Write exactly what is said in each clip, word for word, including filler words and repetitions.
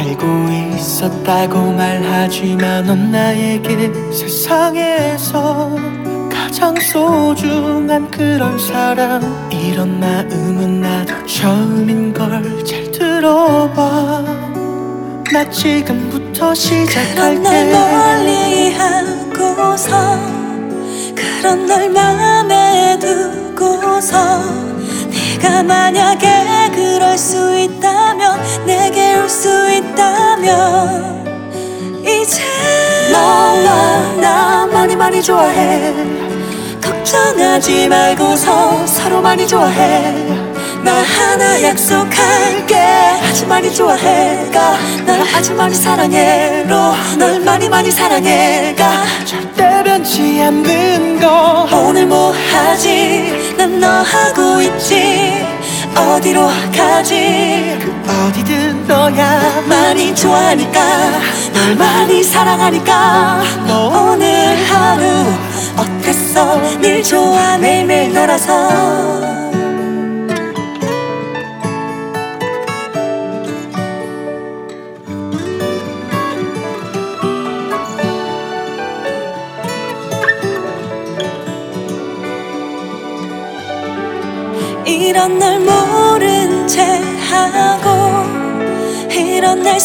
알고 있었다고 말하지만 넌 나에게 세상에서 가장 소중한 그런 사람. 이런 마음은 나도 처음인 걸 잘 들어봐. 나 지금부터 시작할게. 그런 널 멀리 하고서, 그런 널 맘에 두고서, 네가 만약에 그럴 수 있다면, 내게 올 수 있다면, 이제 너와 나 많이 많이 좋아해. 걱정하지 말고서 서로 많이 좋아해. 나 하나 약속할게. 아주 많이 좋아해가 널 아주 많이 사랑해로 널 많이 많이 사랑해가 절대 변치 않는 거. 오늘 뭐 하지? 난 너하고 있지. 어디로 가지? 그 어디든 너야 많이 좋아하니까, 널 많이 사랑하니까. 너 오늘 하루 어땠어? 늘 좋아 매일매일 놀아서. 이런 널 모른 채 하고, 이런 날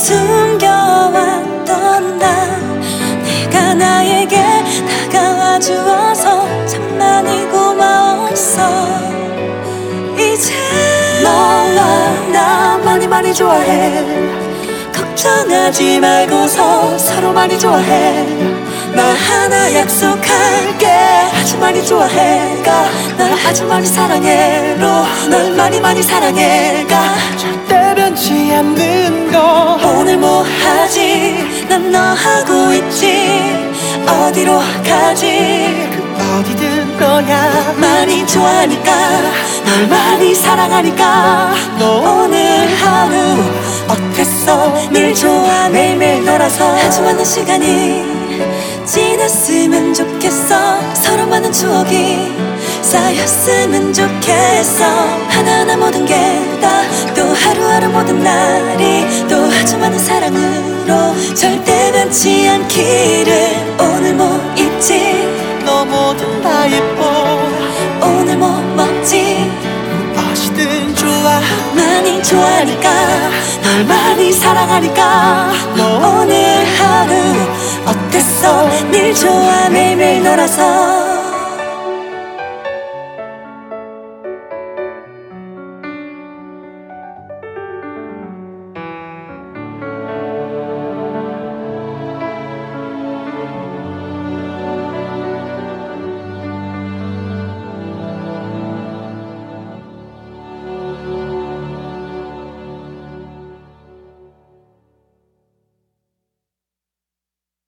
숨겨왔던 나, 네가 나에게 다가와 주어서 참 많이 고마웠어. 이제 너와 나 많이 많이 좋아해. 걱정하지 말고서 서로 많이 좋아해. 나 하나 약속할게. 아주 많이 좋아해가 널 아주 많이 사랑해로 널 많이 많이 사랑해가 절대 변치 않는 거. 오늘 뭐 하지? 난 너하고 있지. 어디로 가지? 그 어디든 너야 많이 좋아하니까, 널 많이 사랑하니까. 너 오늘 하루 어땠어? 늘 좋아 매일매일 놀아서. 아주 많은 시간이 지났으면 좋겠어. 서로 많은 추억이 쌓였으면 좋겠어. 하나하나 모든 게 다, 또 하루하루 모든 날이 또 아주 많은 사랑으로 절대 변치 않기를. 오늘 뭐 입지? 너 뭐든 다 예뻐. 오늘 뭐 먹지? 무엇이든 좋아. 많이 좋아하니까, 널 많이 사랑하니까. 너 오늘 하루 어땠어? 늘 좋아 매일매일 놀아서.